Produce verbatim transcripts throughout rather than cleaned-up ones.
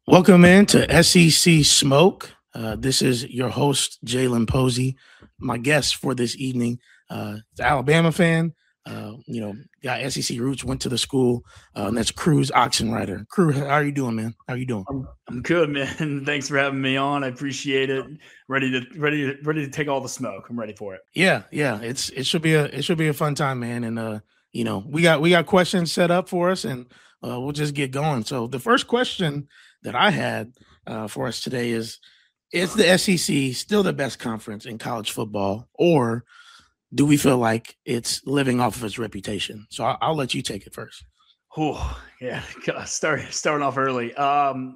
Welcome in to S E C Smoke. Uh, this is your host, Jalen Posey. My guest for this evening, uh, the Alabama fan, uh, you know, got S E C roots, went to the school, uh, and that's Cruz Oxenrider. Cruz, how are you doing, man? How are you doing? I'm, I'm good, man. Thanks for having me on. I appreciate it. Ready to ready to ready to take all the smoke. I'm ready for it. Yeah, yeah. It's it should be a it should be a fun time, man. And uh, you know, we got we got questions set up for us, and uh, we'll just get going. So the first question that I had uh, for us today is: Is the S E C still the best conference in college football, or do we feel like it's living off of its reputation? So I'll, I'll let you take it first. Oh, yeah. Start starting off early. Um,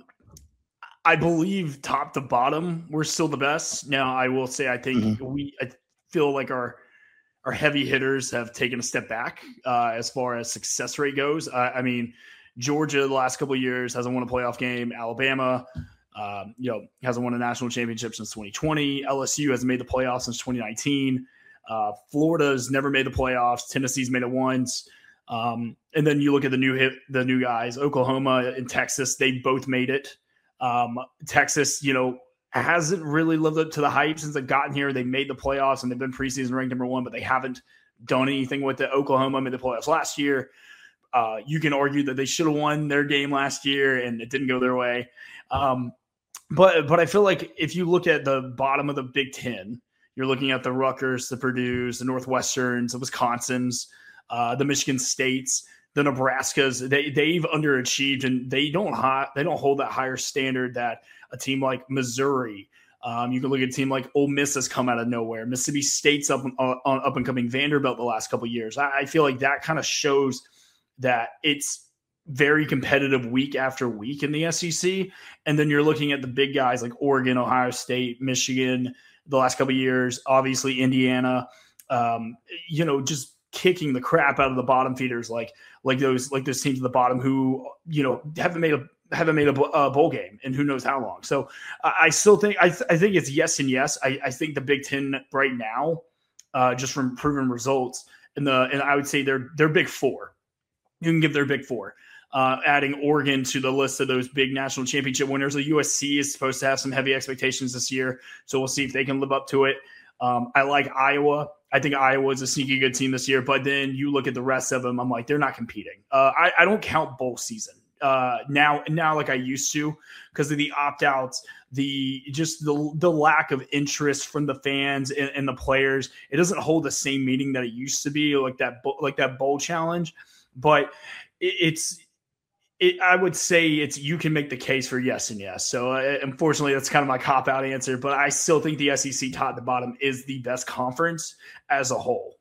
I believe top to bottom, we're still the best. Now, I will say, I think mm-hmm. we I feel like our our heavy hitters have taken a step back uh, as far as success rate goes. Uh, I mean, Georgia the last couple of years hasn't won a playoff game. Alabama, um, you know, hasn't won a national championship since twenty twenty. L S U hasn't made the playoffs since twenty nineteen. Uh, Florida's never made the playoffs. Tennessee's made it once. Um, and then you look at the new hit, the new guys, Oklahoma and Texas, they both made it. Um, Texas, you know, hasn't really lived up to the hype since they've gotten here. They made the playoffs and they've been preseason ranked number one, but they haven't done anything with it. Oklahoma made the playoffs last year. Uh, you can argue that they should have won their game last year and it didn't go their way. Um, but, but I feel like if you look at the bottom of the Big Ten, you're looking at the Rutgers, the Purdue's, the Northwesterns, the Wisconsins, uh, the Michigan States, the Nebraskas. They they've underachieved and they don't ha- they don't hold that higher standard that a team like Missouri. Um, you can look at a team like Ole Miss has come out of nowhere. Mississippi State's up on up and coming. Vanderbilt the last couple of years. I, I feel like that kind of shows that it's very competitive week after week in the S E C. And then you're looking at the big guys like Oregon, Ohio State, Michigan. The last couple of years, obviously Indiana, um, you know, just kicking the crap out of the bottom feeders, like like those like those teams at the bottom who you know haven't made a haven't made a, a bowl game in who knows how long. So uh, I still think I, th- I think it's yes and yes. I, I think the Big Ten right now, uh, just from proven results, and the and I would say they're they're Big Four. You can give their Big Four. Uh, adding Oregon to the list of those big national championship winners. The U S C is supposed to have some heavy expectations this year, so we'll see if they can live up to it. Um, I like Iowa. I think Iowa is a sneaky good team this year, but then you look at the rest of them, I'm like, they're not competing. Uh, I, I don't count bowl season uh, now, now like I used to because of the opt-outs, the just the the lack of interest from the fans and, and the players. It doesn't hold the same meaning that it used to be, like that like that bowl challenge, but it, it's. It, I would say it's you can make the case for yes and yes. So uh, unfortunately, that's kind of my cop-out answer, but I still think the S E C top to bottom is the best conference as a whole.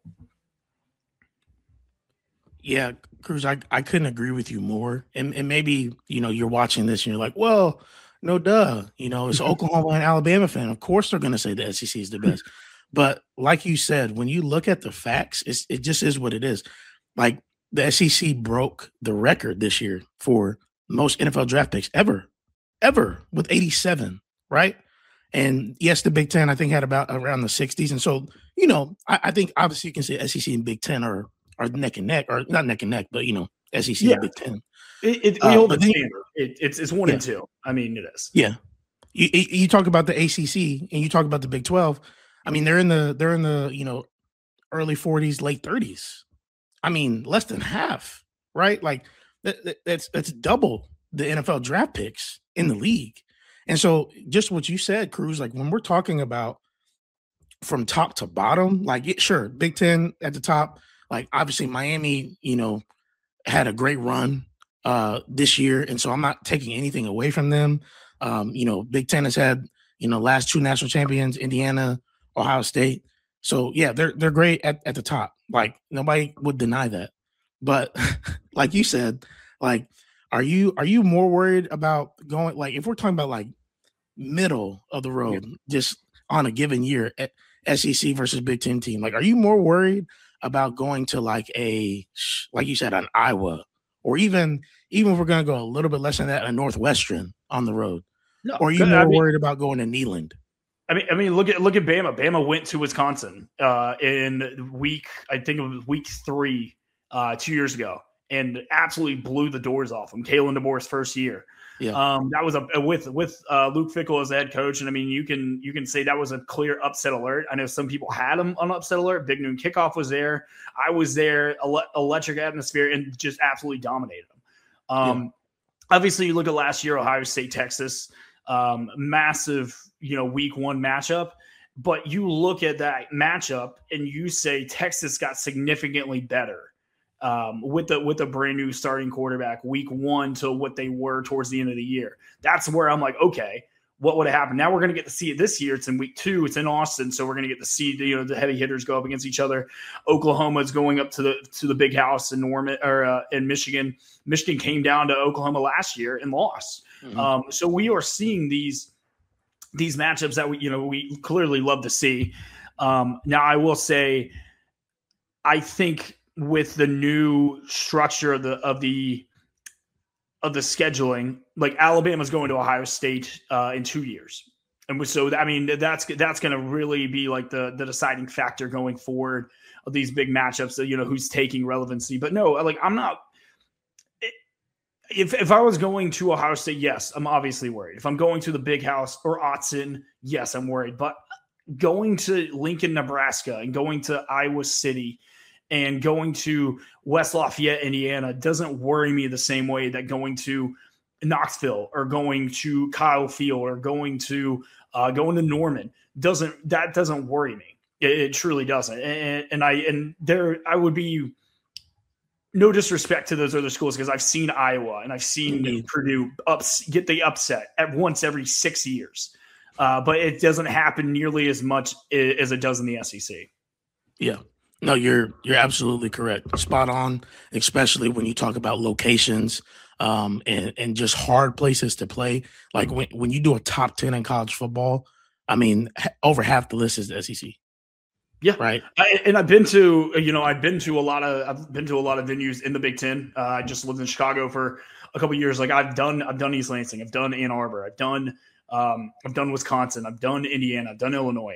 Yeah, Cruz, I, I couldn't agree with you more. And, and maybe, you know, you're watching this and you're like, well, no duh. You know, it's Oklahoma and Alabama fan. Of course they're going to say the S E C is the best. But like you said, when you look at the facts, it's, it just is what it is. Like, the S E C broke the record this year for most N F L draft picks ever, ever with eighty-seven, right? And yes, the Big Ten, I think, had about around the sixties. And so, you know, I, I think obviously you can say S E C and Big Ten are, are neck and neck, or not neck and neck, but, you know, S E C yeah. and Big Ten. It, it, we uh, hold the standard. It, it's, it's one yeah. and two. I mean, it is. Yeah. You, you talk about the A C C and you talk about the Big twelve. I mean, they're in the, they're in the, you know, early forties, late thirties. I mean, less than half, right? Like that, that, that's that's double the N F L draft picks in the league. And so just what you said, Cruz, like when we're talking about from top to bottom, like it, sure, Big Ten at the top, like obviously Miami, you know, had a great run uh, this year. And so I'm not taking anything away from them. Um, you know, Big Ten has had, you know, last two national champions, Indiana, Ohio State. So yeah, they're they're great at, at the top. Like nobody would deny that. But like you said, like are you are you more worried about going like if we're talking about like middle of the road, yeah. just on a given year at S E C versus Big Ten team, like are you more worried about going to like a like you said an Iowa or even even if we're gonna go a little bit less than that, a Northwestern on the road? No, or are you more I mean, worried about going to Neyland? I mean, I mean, look at look at Bama. Bama went to Wisconsin uh, in week, I think it was week three, uh, two years ago, and absolutely blew the doors off them. Kalen DeBoer's first year. Yeah. Um, that was a with with uh, Luke Fickell as the head coach, and I mean, you can you can say that was a clear upset alert. I know some people had him on upset alert. Big Noon Kickoff was there. I was there. Ele- electric atmosphere, and just absolutely dominated them. Um, yeah. Obviously, you look at last year, Ohio State, Texas, um, massive, you know, week one matchup. But you look at that matchup and you say Texas got significantly better um, with the with a brand new starting quarterback week one to what they were towards the end of the year. That's where I'm like, okay, what would have happened? Now we're going to get to see it this year. It's in week two. It's in Austin, so we're going to get to see the, you know, the heavy hitters go up against each other. Oklahoma is going up to the to the big house in Norman or uh, in Michigan. Michigan came down to Oklahoma last year and lost. Mm-hmm. Um, so we are seeing these. These matchups that we, you know, we clearly love to see. Um, now, I will say, I think with the new structure of the of the of the scheduling, like Alabama's going to Ohio State uh, in two years, and so I mean that's that's going to really be like the the deciding factor going forward of these big matchups. That, you know, who's taking relevancy, but no, like I'm not. If if I was going to Ohio State, yes, I'm obviously worried. If I'm going to the Big House or Autzen, yes, I'm worried. But going to Lincoln, Nebraska, and going to Iowa City and going to West Lafayette, Indiana, doesn't worry me the same way that going to Knoxville or going to Kyle Field or going to uh, going to Norman doesn't that doesn't worry me. It, it truly doesn't. And, and I and there I would be. No disrespect to those other schools because I've seen Iowa and I've seen mm-hmm. Purdue ups, get the upset at once every six years. Uh, but it doesn't happen nearly as much as it does in the S E C. Yeah. No, you're you're absolutely correct. Spot on, especially when you talk about locations um, and, and just hard places to play. Like when, when you do a top ten in college football, I mean, over half the list is the S E C. Yeah, right. I, and I've been to, you know, I've been to a lot of, I've been to a lot of venues in the Big Ten. Uh, I just lived in Chicago for a couple of years. Like I've done, I've done East Lansing, I've done Ann Arbor, I've done, um, I've done Wisconsin, I've done Indiana, I've done Illinois.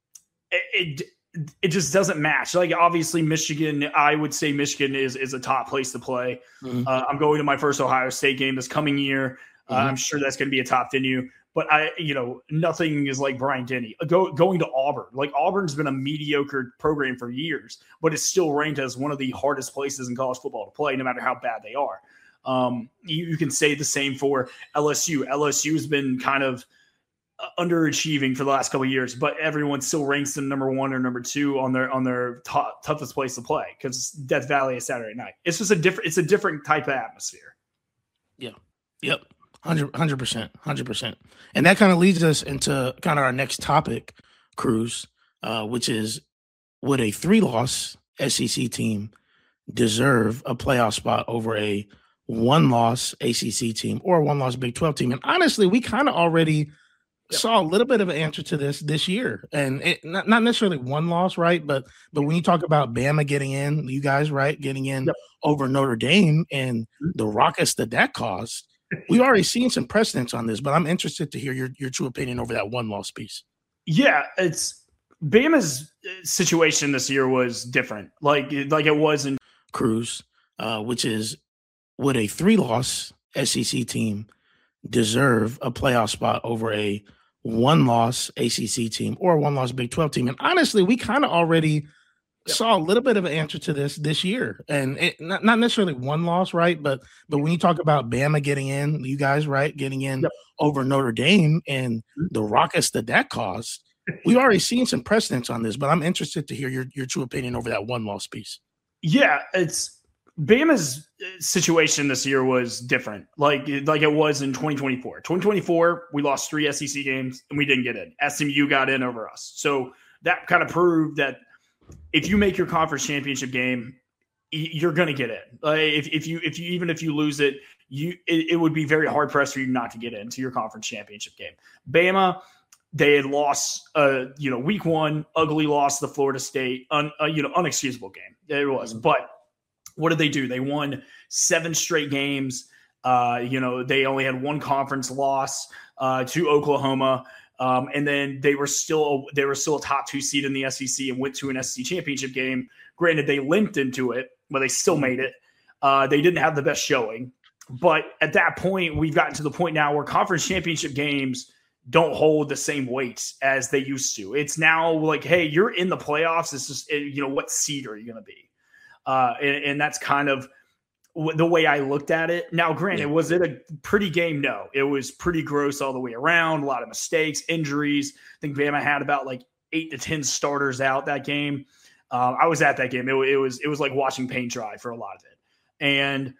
It, it, it just doesn't match. Like obviously Michigan, I would say Michigan is is a top place to play. Mm-hmm. Uh, I'm going to my first Ohio State game this coming year. Uh, mm-hmm. I'm sure that's going to be a top venue. But I, you know, nothing is like Bryant-Denny. Go, going to Auburn. Like Auburn's been a mediocre program for years, but it's still ranked as one of the hardest places in college football to play, no matter how bad they are. Um, you, you can say the same for L S U. L S U has been kind of underachieving for the last couple of years, but everyone still ranks them number one or number two on their on their t- toughest place to play because Death Valley is Saturday night. It's just a different. It's a different type of atmosphere. Yeah. Yep. Hundred percent, hundred percent, and that kind of leads us into kind of our next topic, Cruz, uh, which is: would a three-loss S E C team deserve a playoff spot over a one-loss A C C team or a one-loss Big twelve team? And honestly, we kind of already yep. saw a little bit of an answer to this this year, and it, not not necessarily one loss, right? But but when you talk about Bama getting in, you guys, right, getting in yep. over Notre Dame and the ruckus that that caused. We've already seen some precedents on this, but I'm interested to hear your, your true opinion over that one loss piece. Yeah, it's Bama's situation this year was different, like like it was in Cruz, uh, which is would a three-loss S E C team deserve a playoff spot over a one-loss A C C team or a one-loss Big twelve team? And honestly, we kind of already Yep. saw a little bit of an answer to this this year, and it, not, not necessarily one loss, right? But but when you talk about Bama getting in, you guys, right, getting in yep. over Notre Dame and the ruckus that that caused, we've already seen some precedents on this. But I'm interested to hear your, your true opinion over that one loss piece. Yeah, it's Bama's situation this year was different, like like it was in twenty twenty-four. twenty twenty-four, we lost three S E C games and we didn't get in. S M U got in over us, so that kind of proved that. If you make your conference championship game, you're going to get in. Uh, if, if you, if you, even if you lose it, you, it, it would be very hard pressed for you not to get into your conference championship game. Bama, they had lost, uh, you know, week one, ugly loss to Florida State, un, uh, you know, unexcusable game. It was, but what did they do? They won seven straight games. Uh, you know, they only had one conference loss uh, to Oklahoma. Um, and then they were still they were still a top two seed in the S E C and went to an S E C championship game. Granted, they limped into it, but they still made it. Uh, they didn't have the best showing. But at that point, we've gotten to the point now where conference championship games don't hold the same weight as they used to. It's now like, hey, you're in the playoffs. It's just, you know, what seed are you going to be? Uh, and, and that's kind of the way I looked at it. Now, granted, yeah. was it a pretty game? No, it was pretty gross all the way around. A lot of mistakes, injuries. I think Bama had about like eight to ten starters out that game. Uh, I was at that game. It, it was it was like watching paint dry for a lot of it. And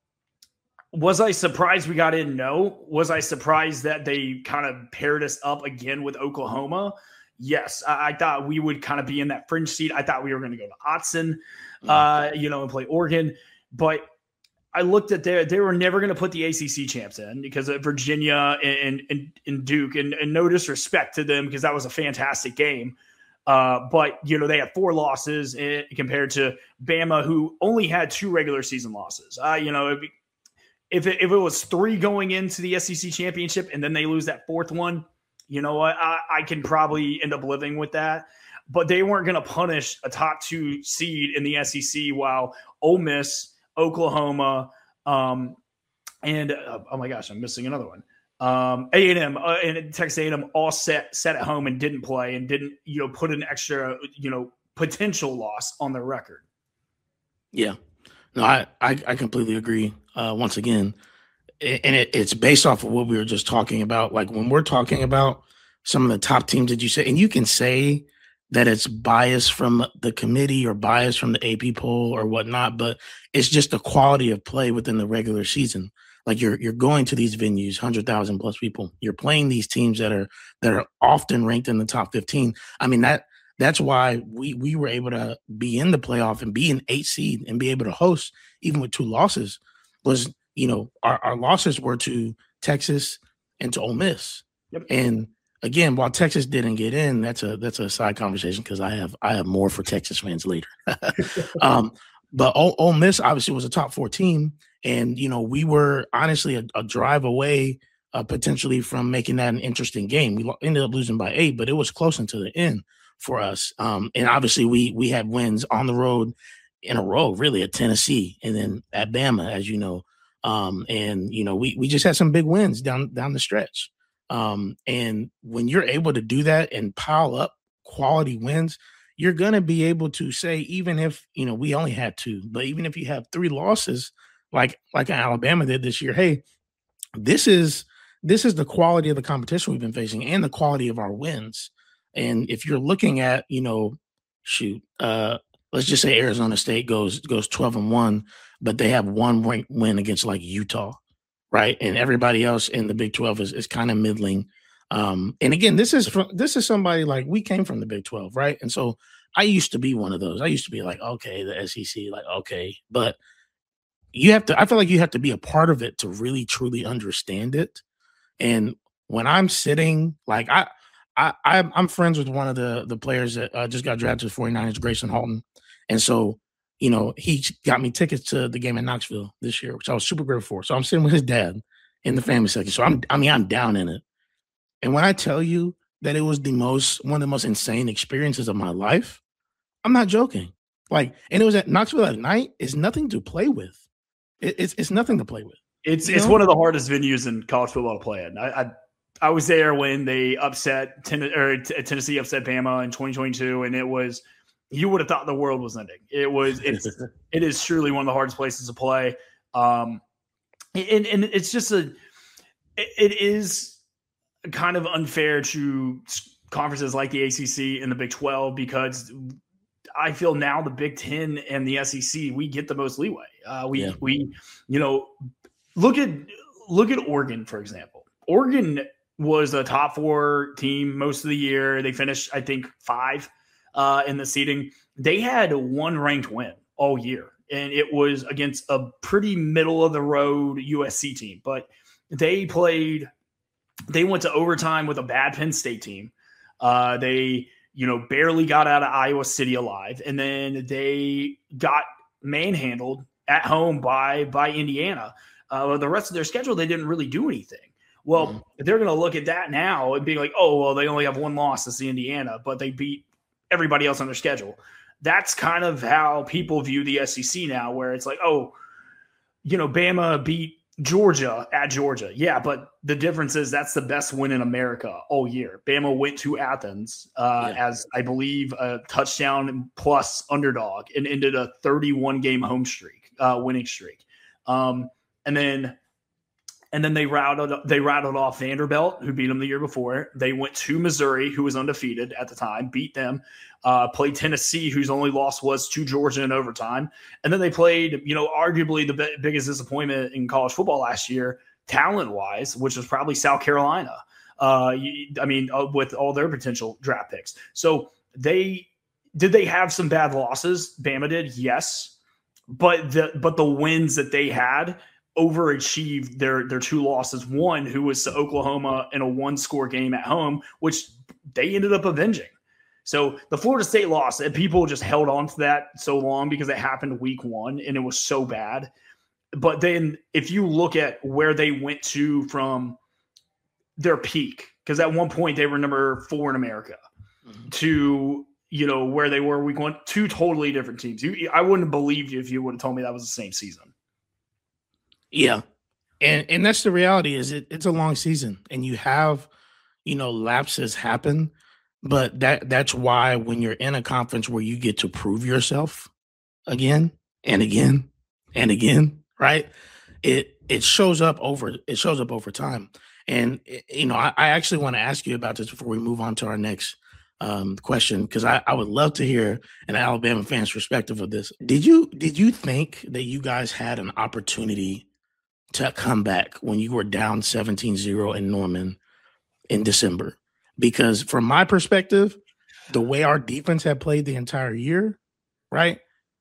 was I surprised we got in? No. Was I surprised that they kind of paired us up again with Oklahoma? Yes. I, I thought we would kind of be in that fringe seat. I thought we were going to go to Autzen, uh, you know, and play Oregon. But I looked at their, they were never going to put the A C C champs in because of Virginia and, and, and Duke, and, and no disrespect to them because that was a fantastic game. Uh, but, you know, they had four losses in, compared to Bama, who only had two regular season losses. Uh, you know, it'd be, If it, if it was three going into the S E C championship and then they lose that fourth one, you know what, I, I can probably end up living with that. But they weren't going to punish a top two seed in the S E C while Ole Miss, Oklahoma, um, and uh, oh my gosh, I'm missing another one. Um, A and M uh, and Texas A and M all set set at home and didn't play and didn't you know put an extra you know potential loss on their record. Yeah. No, I, I, I completely agree. Uh, once again, and it, it's based off of what we were just talking about. Like when we're talking about some of the top teams that you say, and you can say that it's biased from the committee or biased from the A P poll or whatnot, but it's just the quality of play within the regular season. Like you're you're going to these venues, hundred thousand plus people. You're playing these teams that are that are often ranked in the top fifteen. I mean that. That's why we we were able to be in the playoff and be an eight seed and be able to host even with two losses. Was you know our, our losses were to Texas and to Ole Miss. Yep. And again, while Texas didn't get in, that's a that's a side conversation because I have I have more for Texas fans later. um, but Ole, Ole Miss obviously was a top four team, and you know we were honestly a, a drive away uh, potentially from making that an interesting game. We ended up losing by eight, but it was close until the end for us. Um, and obviously we we had wins on the road in a row, really, at Tennessee and then at Bama, as you know. Um, and, you know, we we just had some big wins down down the stretch. Um, and when you're able to do that and pile up quality wins, you're going to be able to say, even if, you know, we only had two, but even if you have three losses, like like Alabama did this year, hey, this is this is the quality of the competition we've been facing and the quality of our wins. And if you're looking at, you know, shoot, uh, let's just say Arizona State goes goes twelve and one, but they have one win against like Utah, right? And everybody else in the Big twelve is is kind of middling. Um, and again, this is from, this is somebody like we came from the Big twelve, right? And so I used to be one of those. I used to be like, okay, the S E C, like okay, but you have to. I feel like you have to be a part of it to really truly understand it. And when I'm sitting, like I. I, I'm friends with one of the, the players that uh, just got drafted to the forty-niners, Grayson Halton. And so, you know, he got me tickets to the game in Knoxville this year, which I was super grateful for. So I'm sitting with his dad in the family section. So I'm, I mean, I'm down in it. And when I tell you that it was the most, one of the most insane experiences of my life, I'm not joking. Like, and it was at Knoxville at night. It's nothing to play with. It, it's it's nothing to play with. It's it's know? one of the hardest venues in college football to play in. I, I I was there when they upset ten, or Tennessee upset Bama in twenty twenty-two, and it was you would have thought the world was ending. It was it's it is truly one of the hardest places to play, um, and and it's just a it, it is kind of unfair to conferences like the A C C and the Big twelve because I feel now the Big Ten and the S E C we get the most leeway. Uh, we yeah. we you know look at look at Oregon for example. Oregon was a top four team most of the year. They finished, I think, five uh, in the seeding. They had one ranked win all year, and it was against a pretty middle of the road U S C team. But they played, they went to overtime with a bad Penn State team. Uh, they, you know, barely got out of Iowa City alive, and then they got manhandled at home by by Indiana. Uh, the rest of their schedule, they didn't really do anything. Well, mm-hmm. they're going to look at that now and be like, oh, well, they only have one loss. It's the Indiana, but they beat everybody else on their schedule. That's kind of how people view the S E C now, where it's like, oh, you know, Bama beat Georgia at Georgia. Yeah, but the difference is that's the best win in America all year. Bama went to Athens uh, yeah. as, I believe, a touchdown plus underdog and ended a thirty-one game home streak, uh, winning streak. Um, and then and then they routed they rattled off Vanderbilt, who beat them the year before. They went to Missouri, who was undefeated at the time, beat them. Uh, played Tennessee, whose only loss was to Georgia in overtime. And then they played, you know, arguably the b- biggest disappointment in college football last year, talent-wise, which was probably South Carolina. Uh, I mean, uh, with all their potential draft picks. So they did they have some bad losses? Bama did, yes. But the but the wins that they had overachieved their their two losses. One, who was to Oklahoma in a one-score game at home, which they ended up avenging. So the Florida State loss, and people just held on to that so long because it happened week one and it was so bad. But then if you look at where they went to from their peak, because at one point they were number four in America, mm-hmm. to, you know, where they were week one, two totally different teams. You, I wouldn't have believed you if you would have told me that was the same season. Yeah. And and that's the reality is it, it's a long season and you have, you know, lapses happen. But that that's why when you're in a conference where you get to prove yourself again and again and again, right? It it shows up over it shows up over time. And you know, I, I actually want to ask you about this before we move on to our next um, question, because I, I would love to hear an Alabama fan's perspective of this. Did you did you think that you guys had an opportunity to come back when you were down seventeen zero in Norman in December? Because from my perspective, the way our defense had played the entire year, right?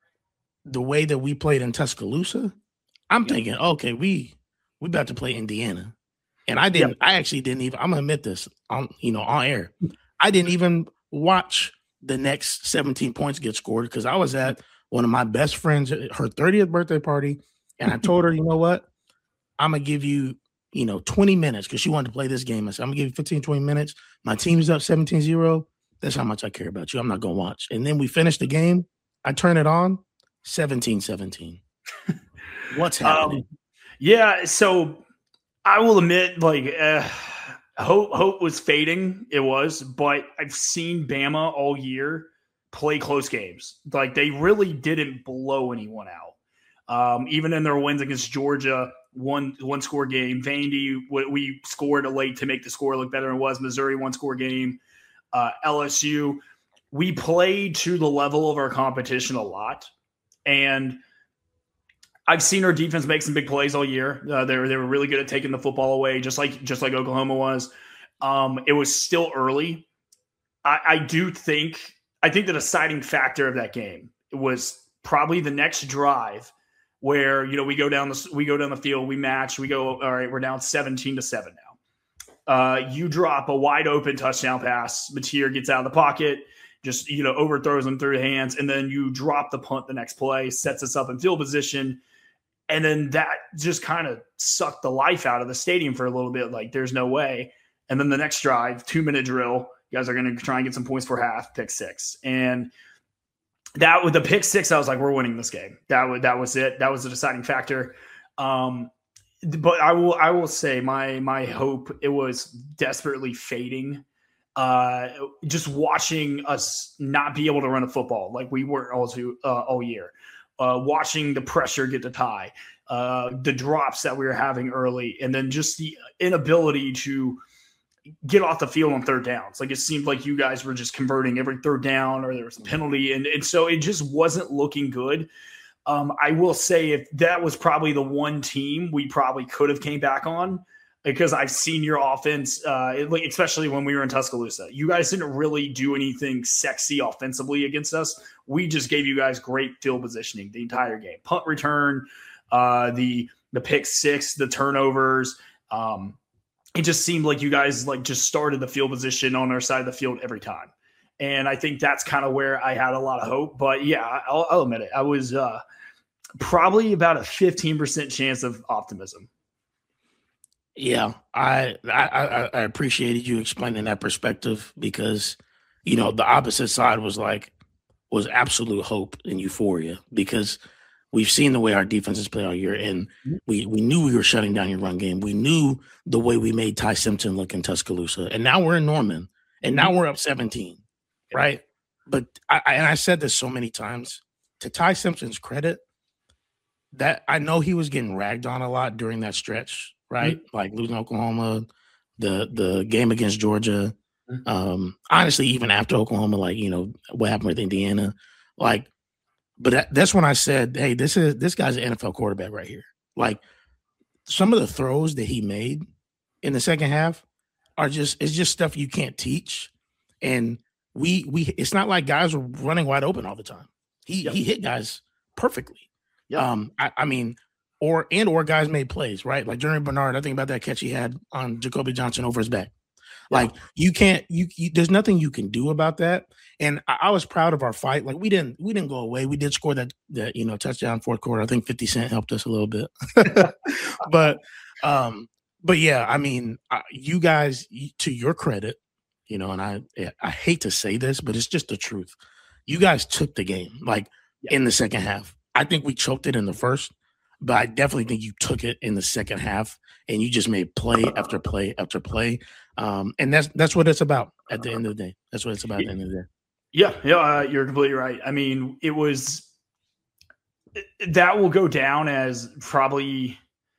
The way that we played in Tuscaloosa, I'm yeah. thinking, okay, we we about to play Indiana. And I didn't, yeah. I actually didn't even, I'm gonna admit this on, you know, on air. I didn't even watch the next seventeen points get scored because I was at one of my best friends, her thirtieth birthday party, and I told her, you know what? I'm gonna give you, you know, twenty minutes because she wanted to play this game. I said, I'm gonna give you fifteen, twenty minutes. My team's up seventeen zero. That's how much I care about you. I'm not gonna watch. And then we finished the game. I turn it on, seventeen seventeen. What's happening? Um, yeah, so I will admit, like, uh, hope hope was fading. It was, but I've seen Bama all year play close games. Like, they really didn't blow anyone out. Um, even in their wins against Georgia, one one score game. Vandy, we scored late to make the score look better than it was. Missouri, one score game. Uh, L S U, we played to the level of our competition a lot, and I've seen our defense make some big plays all year. Uh, they were they were really good at taking the football away, just like just like Oklahoma was. Um, it was still early. I, I do think I think the deciding factor of that game was probably the next drive, where, you know, we go down the we go down the field, we match, we go, all right, we're down seventeen to seven now. Uh, you drop a wide open touchdown pass, Mateer gets out of the pocket, just, you know, overthrows him through the hands, and then you drop the punt the next play, sets us up in field position, and then that just kind of sucked the life out of the stadium for a little bit. Like, there's no way. And then the next drive, two minute drill, you guys are going to try and get some points for half, pick six, and that with the pick six, I was like, we're winning this game. That was that was it. That was the deciding factor. Um, but I will I will say my my hope, it was desperately fading. Uh, just watching us not be able to run a football like we were all to, uh, all year. Uh, watching the pressure get to tie, uh, the drops that we were having early, and then just the inability to get off the field on third downs. Like, it seemed like you guys were just converting every third down, or there was a penalty. And, and so it just wasn't looking good. Um, I will say, if that was probably the one team we probably could have came back on, because I've seen your offense, uh, especially when we were in Tuscaloosa. You guys didn't really do anything sexy offensively against us. We just gave you guys great field positioning the entire game. Punt return, uh, the, the pick six, the turnovers, um, it just seemed like you guys like just started the field position on our side of the field every time. And I think that's kind of where I had a lot of hope. But yeah, I'll, I'll admit it. I was uh, probably about a fifteen percent chance of optimism. Yeah, I, I I appreciated you explaining that perspective, because, you know, the opposite side was like, was absolute hope and euphoria, because We've seen the way our defenses play all year, and we we knew we were shutting down your run game. We knew the way we made Ty Simpson look in Tuscaloosa, and now we're in Norman, and now we're up seventeen, right? But I, I and I said this so many times, to Ty Simpson's credit, that I know he was getting ragged on a lot during that stretch, right? Mm-hmm. Like losing Oklahoma, the the game against Georgia, mm-hmm. um, honestly, even after Oklahoma, like, you know, what happened with Indiana, like. But that, that's when I said, hey, this is this guy's an N F L quarterback right here. Like, some of the throws that he made in the second half are just it's just stuff you can't teach. And we we it's not like guys were running wide open all the time. He yep. he hit guys perfectly. Yep. Um, I, I mean, or and or guys made plays, right? Like Jeremy Bernard, I think about that catch he had on Jacoby Johnson over his back. Like, you can't, you, you there's nothing you can do about that. And I, I was proud of our fight. Like, we didn't, we didn't go away. We did score that, that, you know, touchdown fourth quarter. I think fifty Cent helped us a little bit, but, um, but yeah, I mean, uh, you guys, to your credit, you know, and I, I hate to say this, but it's just the truth. You guys took the game, like yeah. in the second half. I think we choked it in the first, but I definitely think you took it in the second half, and you just made play after play after play. Um, and that's that's what it's about at the end of the day. That's what it's about at the end of the day. Yeah, yeah, uh, you're completely right. I mean, it was that will go down as probably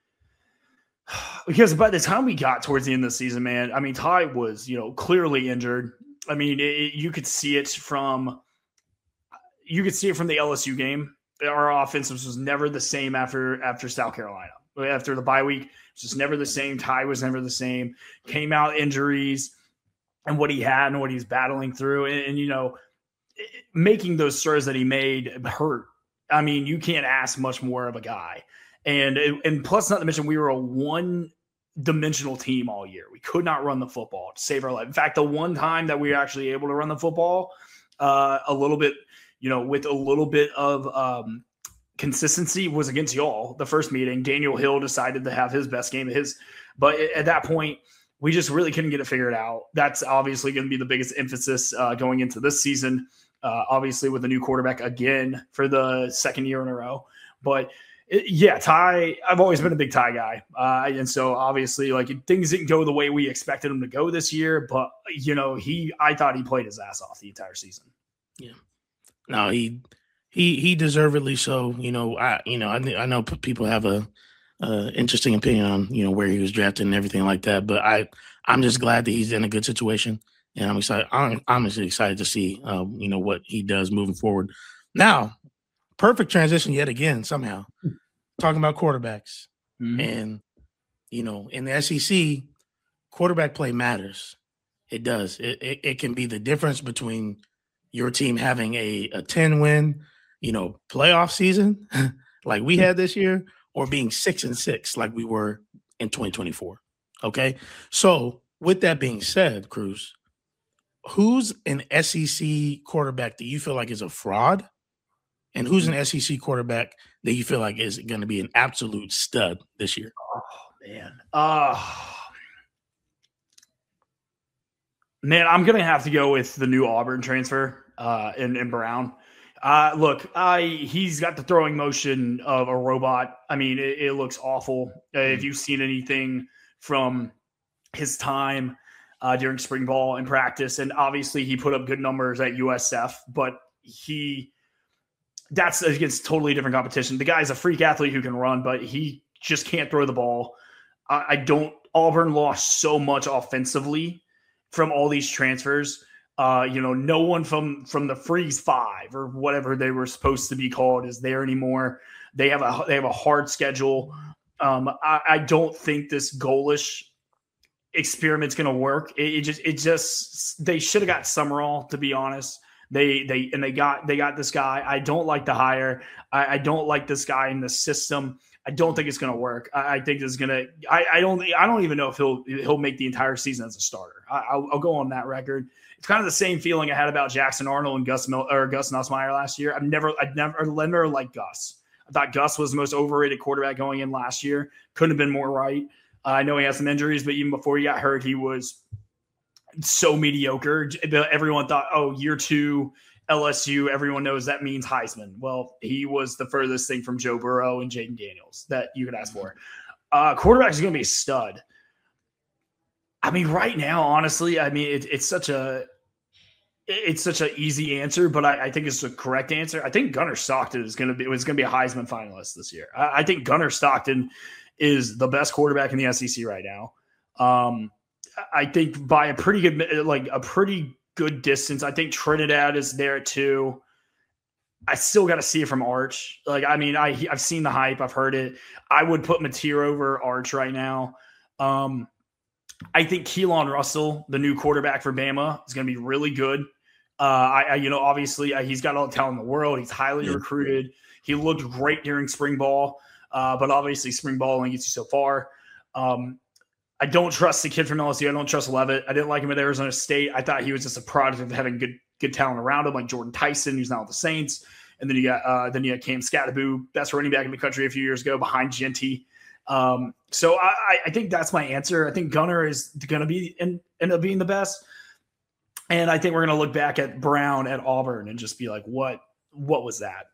because by the time we got towards the end of the season, man, I mean, Ty was, you know, clearly injured. I mean, it, it, you could see it from you could see it from the L S U game. Our offense was never the same after after South Carolina. After the bye week, it's just never the same. Ty was never the same. Came out injuries and what he had and what he's battling through. And, and, you know, making those throws that he made hurt. I mean, you can't ask much more of a guy. And, and plus, not to mention, we were a one-dimensional team all year. We could not run the football to save our life. In fact, the one time that we were actually able to run the football uh, a little bit, you know, with a little bit of um, – consistency was against y'all. The first meeting, Daniel Hill decided to have his best game of his, but at that point, we just really couldn't get it figured out. That's obviously going to be the biggest emphasis uh, going into this season. Uh, obviously, with a new quarterback again for the second year in a row. But it, yeah, Ty, I've always been a big Ty guy, uh, and so obviously, like things didn't go the way we expected them to go this year. But you know, he, I thought he played his ass off the entire season. Yeah, no, he. He he deservedly so. You know, I you know I I know people have a uh, interesting opinion on you know where he was drafted and everything like that, but I I'm just glad that he's in a good situation, and I'm excited. I'm honestly excited to see um, you know what he does moving forward. Now, perfect transition yet again somehow. Talking about quarterbacks, mm-hmm. and you know in the S E C, quarterback play matters. It does. It it, it can be the difference between your team having a a ten win. You know, playoff season like we had this year, or being six and six like we were in twenty twenty-four. Okay. So with that being said, Cruz, who's an S E C quarterback that you feel like is a fraud? And who's an S E C quarterback that you feel like is going to be an absolute stud this year? Oh, man. Uh, man, I'm going to have to go with the new Auburn transfer uh, in, in Brown. Uh, look, I he's got the throwing motion of a robot. I mean, it, it looks awful. Uh, if you've seen anything from his time uh, during spring ball and practice, and obviously he put up good numbers at U S F, but he that's against totally different competition. The guy's a freak athlete who can run, but he just can't throw the ball. I, I don't. Auburn lost so much offensively from all these transfers. Uh, you know, no one from from the Freeze Five or whatever they were supposed to be called is there anymore. They have a they have a hard schedule. Um, I, I don't think this goalish experiment's going to work. It, it just it just they should have got Summerall, to be honest. They they and they got they got this guy. I don't like the hire. I, I don't like this guy in the system. I don't think it's going to work. I, I think it's going to. I, I don't. I don't even know if he'll he'll make the entire season as a starter. I, I'll, I'll go on that record. It's kind of the same feeling I had about Jackson Arnold and Gus Mil- or Gus Nussmeier last year. I've never, I've never, never liked Gus. I thought Gus was the most overrated quarterback going in last year. Couldn't have been more right. Uh, I know he had some injuries, but even before he got hurt, he was so mediocre. Everyone thought, oh, year two L S U, everyone knows that means Heisman. Well, he was the furthest thing from Joe Burrow and Jaden Daniels that you could ask for. Uh, quarterback is going to be a stud. I mean, right now, honestly, I mean, it, it's such a it's such an easy answer, but I, I think it's the correct answer. I think Gunnar Stockton is going to be was going to be a Heisman finalist this year. I, I think Gunnar Stockton is the best quarterback in the S E C right now. Um, I think by a pretty good, like a pretty good distance. I think Trinidad is there too. I still got to see it from Arch. Like, I mean, I I've seen the hype, I've heard it. I would put Mateer over Arch right now. Um, I think Keelan Russell, the new quarterback for Bama, is going to be really good. Uh, I, I, you know, obviously uh, he's got all the talent in the world. He's highly yeah. recruited. He looked great during spring ball, uh, but obviously spring ball only gets you so far. Um, I don't trust the kid from L S U. I don't trust Levitt. I didn't like him at Arizona State. I thought he was just a product of having good good talent around him, like Jordan Tyson, who's now with the Saints. And then you got uh, then you got Cam Scatteraboo, best running back in the country a few years ago, behind Genty. Um, so I, I think that's my answer. I think Gunnar is going to be in, end up being the best. And I think we're going to look back at Brown at Auburn and just be like, what, what was that?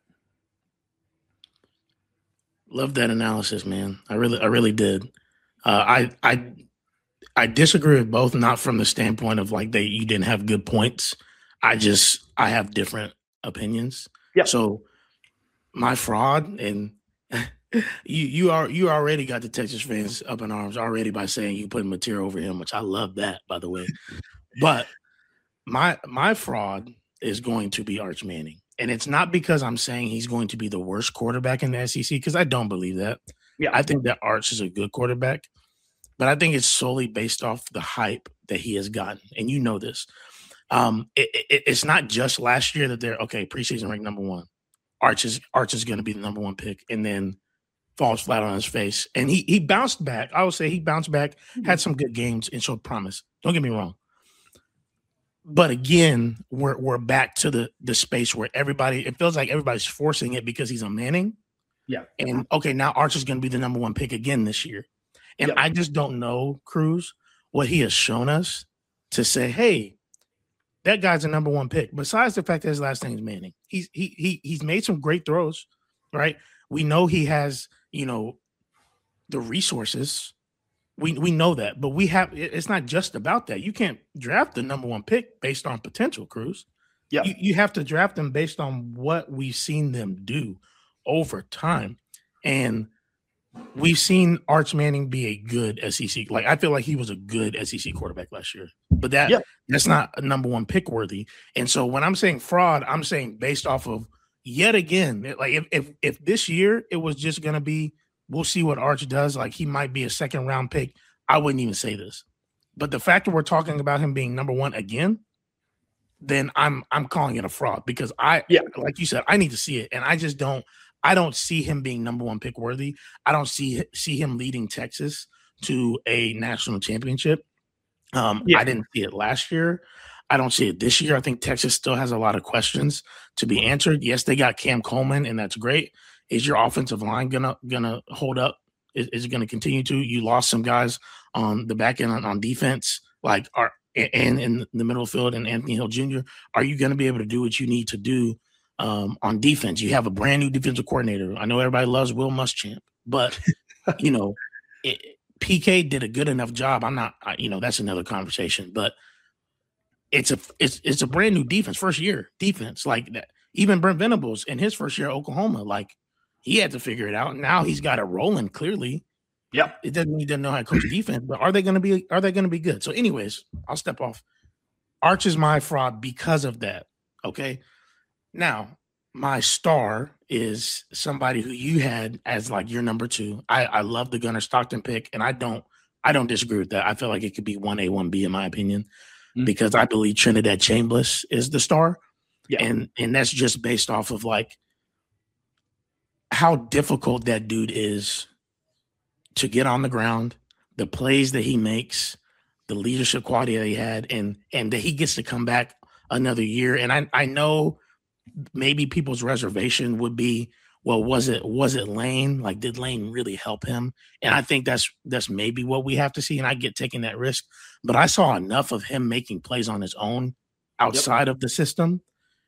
Love that analysis, man. I really, I really did. Uh, I, I, I disagree with both, not from the standpoint of like they, you didn't have good points. I just, I have different opinions. Yeah. So my fraud and you you are you already got the Texas fans up in arms already by saying you put Mateer over him, which I love that, by the way. But my my fraud is going to be Arch Manning, and it's not because I'm saying he's going to be the worst quarterback in the S E C, because I don't believe that. Yeah, I think that Arch is a good quarterback, but I think it's solely based off the hype that he has gotten, and you know this. Um, it, it, it's not just last year that they're okay. Preseason ranked number one. Arch is Arch is going to be the number one pick, and then falls flat on his face. And he he bounced back. I would say he bounced back, had some good games, and showed promise. Don't get me wrong. But again, we're we're back to the the space where everybody, it feels like everybody's forcing it because he's a Manning. Yeah. And okay, now Arch is going to be the number one pick again this year. And yeah. I just don't know, Cruz, what he has shown us to say, hey, that guy's a number one pick. Besides the fact that his last name is Manning, he's he he he's made some great throws, right? We know he has, you know, the resources. We we know that, but we have. It's not just about that. You can't draft the number one pick based on potential, Cruz. Yeah, you, you have to draft them based on what we've seen them do over time, and we've seen Arch Manning be a good S E C. Like, I feel like he was a good S E C quarterback last year, but that yeah. that's not a number one pick worthy. And so when I'm saying fraud, I'm saying based off of yet again, like if if if this year it was just gonna be, we'll see what Arch does. Like, he might be a second round pick, I wouldn't even say this. But the fact that we're talking about him being number one again, then I'm I'm calling it a fraud, because I yeah, like you said, I need to see it, and I just don't. I don't see him being number one pick worthy. I don't see see him leading Texas to a national championship. Um, yeah. I didn't see it last year. I don't see it this year. I think Texas still has a lot of questions to be answered. Yes, they got Cam Coleman, and that's great. Is your offensive line gonna gonna hold up? Is, is it going to continue to? You lost some guys on the back end on, on defense, like are and in the middle field, and Anthony Hill Junior Are you going to be able to do what you need to do? Um, on defense, you have a brand new defensive coordinator. I know everybody loves Will Muschamp, but you know, it, P K did a good enough job. I'm not, I, you know, that's another conversation. But it's a it's it's a brand new defense, first year defense. Like that, even Brent Venables in his first year at Oklahoma, like he had to figure it out. Now he's got it rolling. Clearly, yeah. It doesn't mean he doesn't know how to coach defense, but are they going to be are they going to be good? So, anyways, I'll step off. Arch is my fraud because of that. Okay. Now, my star is somebody who you had as like your number two. I, I love the Gunnar Stockton pick, and I don't I don't disagree with that. I feel like it could be one A, one B in my opinion, mm-hmm. because I believe Trinidad Chambliss is the star. Yeah. And and that's just based off of like how difficult that dude is to get on the ground, the plays that he makes, the leadership quality that he had, and and that he gets to come back another year. And I I know maybe people's reservation would be, well, was it was it Lane? Like, did Lane really help him? And I think that's that's maybe what we have to see. And I get taking that risk, but I saw enough of him making plays on his own outside yep. of the system,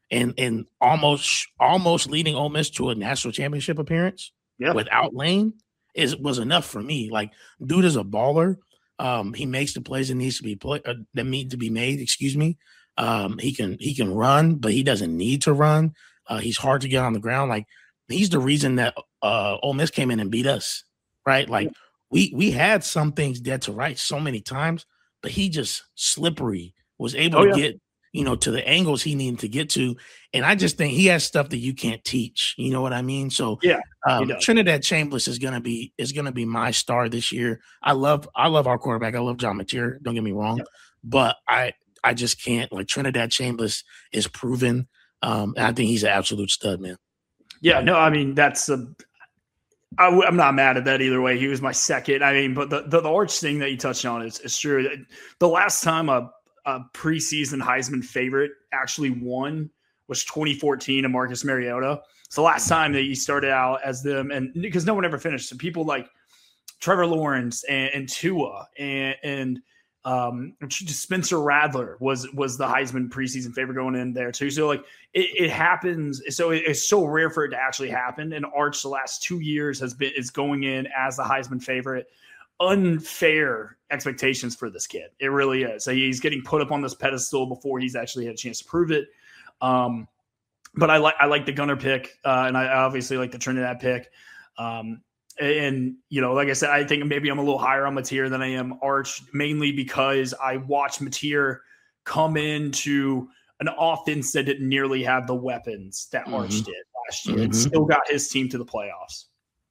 and and almost almost leading Ole Miss to a national championship appearance yeah. without Lane is was enough for me. Like, dude is a baller. Um, he makes the plays that needs to be play uh, that need to be made. Excuse me. Um, he can he can run, but he doesn't need to run. Uh, he's hard to get on the ground. Like, he's the reason that uh, Ole Miss came in and beat us, right? Like, yeah. we we had some things dead to rights so many times, but he just slippery was able oh, to yeah. get, you know, to the angles he needed to get to. And I just think he has stuff that you can't teach. You know what I mean? So yeah, um, Trinidad Chambliss is gonna be is gonna be my star this year. I love I love our quarterback. I love John Mateer. Don't get me wrong, yeah. but I I just can't. Like, Trinidad Chambliss is proven, um, and I think he's an absolute stud, man. Yeah, no, I mean that's a. I, I'm not mad at that either way. He was my second. I mean, but the the, the Arch thing that you touched on is, is true. The last time a, a preseason Heisman favorite actually won was twenty fourteen and Marcus Mariota. It's the last time that you started out as them, and because no one ever finished. So people like Trevor Lawrence and, and Tua and and um, Spencer Rattler was was the Heisman preseason favorite going in there too. So like it, it happens. So it, it's so rare for it to actually happen. And Arch the last two years has been is going in as the Heisman favorite. Unfair expectations for this kid. It really is. So he's getting put up on this pedestal before he's actually had a chance to prove it. Um, but I like I like the Gunner pick, uh, and I obviously like the Trinidad pick. Um, and you know, like I said, I think maybe I'm a little higher on Mateer than I am Arch, mainly because I watched Mateer come into an offense that didn't nearly have the weapons that mm-hmm. Arch did last year, mm-hmm. and still got his team to the playoffs.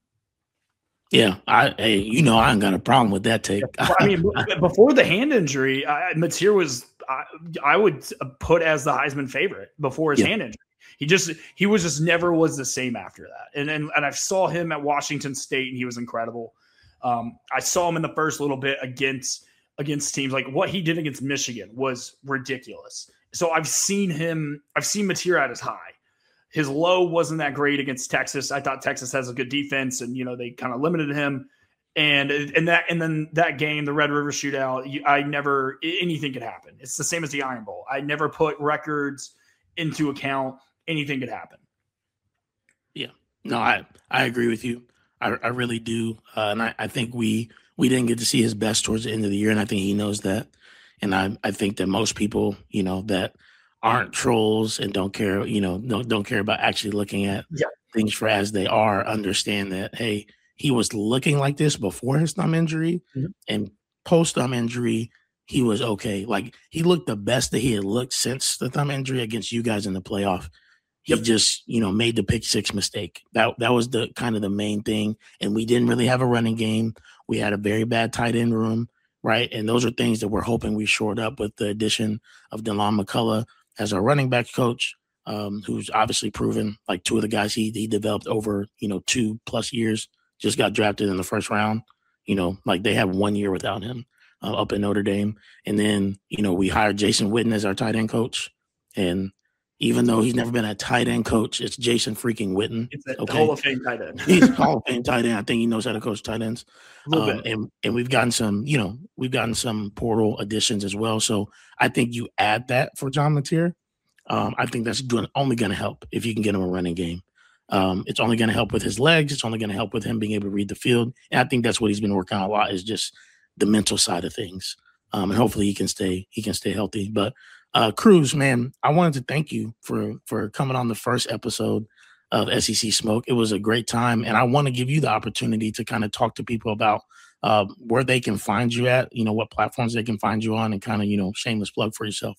Yeah, I hey, you know, I ain't got a problem with that take. I mean, before the hand injury, I, Mateer was I, I would put as the Heisman favorite before his yeah. hand injury. He just he was just never was the same after that. And and, and I saw him at Washington State, and he was incredible. Um, I saw him in the first little bit against against teams. Like, what he did against Michigan was ridiculous. So I've seen him. I've seen Mateer at his high. His low wasn't that great against Texas. I thought Texas has a good defense, and you know they kind of limited him. And and that and then that game, the Red River Shootout, I never anything could happen. It's the same as the Iron Bowl. I never put records into account. Anything could happen. Yeah, no, I I agree with you. I I really do, uh, and I, I think we we didn't get to see his best towards the end of the year, and I think he knows that. And I I think that most people, you know, that aren't trolls and don't care, you know, don't don't care about actually looking at yeah. things for as they are, understand that, hey, he was looking like this before his thumb injury, mm-hmm. and post thumb injury, he was okay. Like, he looked the best that he had looked since the thumb injury against you guys in the playoff. He yep. just, you know, made the pick six mistake. That that was the kind of the main thing. And we didn't really have a running game. We had a very bad tight end room, right? And those are things that we're hoping we shored up with the addition of Delon McCullough as our running back coach, um, who's obviously proven, like, two of the guys he he developed over, you know, two plus years, just got drafted in the first round. You know, like, they have one year without him uh, up in Notre Dame. And then, you know, we hired Jason Witten as our tight end coach. And even though he's never been a tight end coach, it's Jason freaking Witten. It's a okay? Hall of Fame tight end. He's a Hall of Fame tight end. I think he knows how to coach tight ends. A little um, bit. And, and we've gotten some, you know, we've gotten some portal additions as well. So I think you add that for John Mateer. Um, I think that's doing, only going to help if you can get him a running game. Um, it's only going to help with his legs. It's only going to help with him being able to read the field. And I think that's what he's been working on a lot, is just the mental side of things. Um, and hopefully he can stay, he can stay healthy. But uh, Cruz, man, I wanted to thank you for, for coming on the first episode of S E C Smoke. It was a great time. And I want to give you the opportunity to kind of talk to people about uh, where they can find you at, you know, what platforms they can find you on, and kind of, you know, shameless plug for yourself.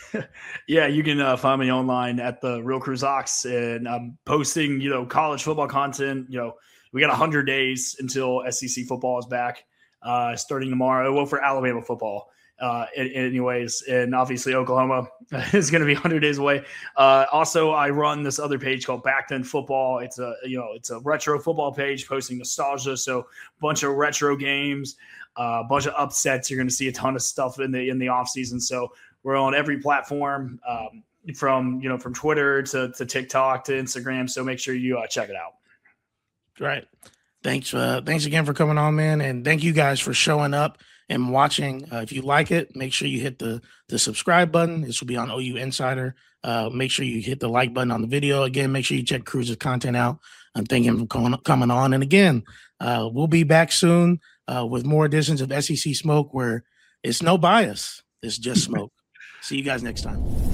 Yeah, you can uh, find me online at the Real Cruz Ox, and I'm posting, you know, college football content. You know, we got one hundred days until S E C football is back, uh, starting tomorrow. Well, for Alabama football, uh, anyways, and obviously Oklahoma is going to be one hundred days away. Uh, also, I run this other page called Back Then Football. It's a, you know, it's a retro football page posting nostalgia, so a bunch of retro games, a uh, bunch of upsets. You're going to see a ton of stuff in the in the off season. So we're on every platform, um, from, you know, from Twitter to, to TikTok to Instagram. So make sure you uh, check it out. Right. Thanks. Uh, thanks again for coming on, man. And thank you guys for showing up and watching. Uh, if you like it, make sure you hit the the subscribe button. This will be on O U Insider. Uh, make sure you hit the like button on the video. Again, make sure you check Cruz's content out. And thank him for coming, coming on. And again, uh, we'll be back soon uh, with more editions of S E C Smoke, where it's no bias. It's just smoke. See you guys next time.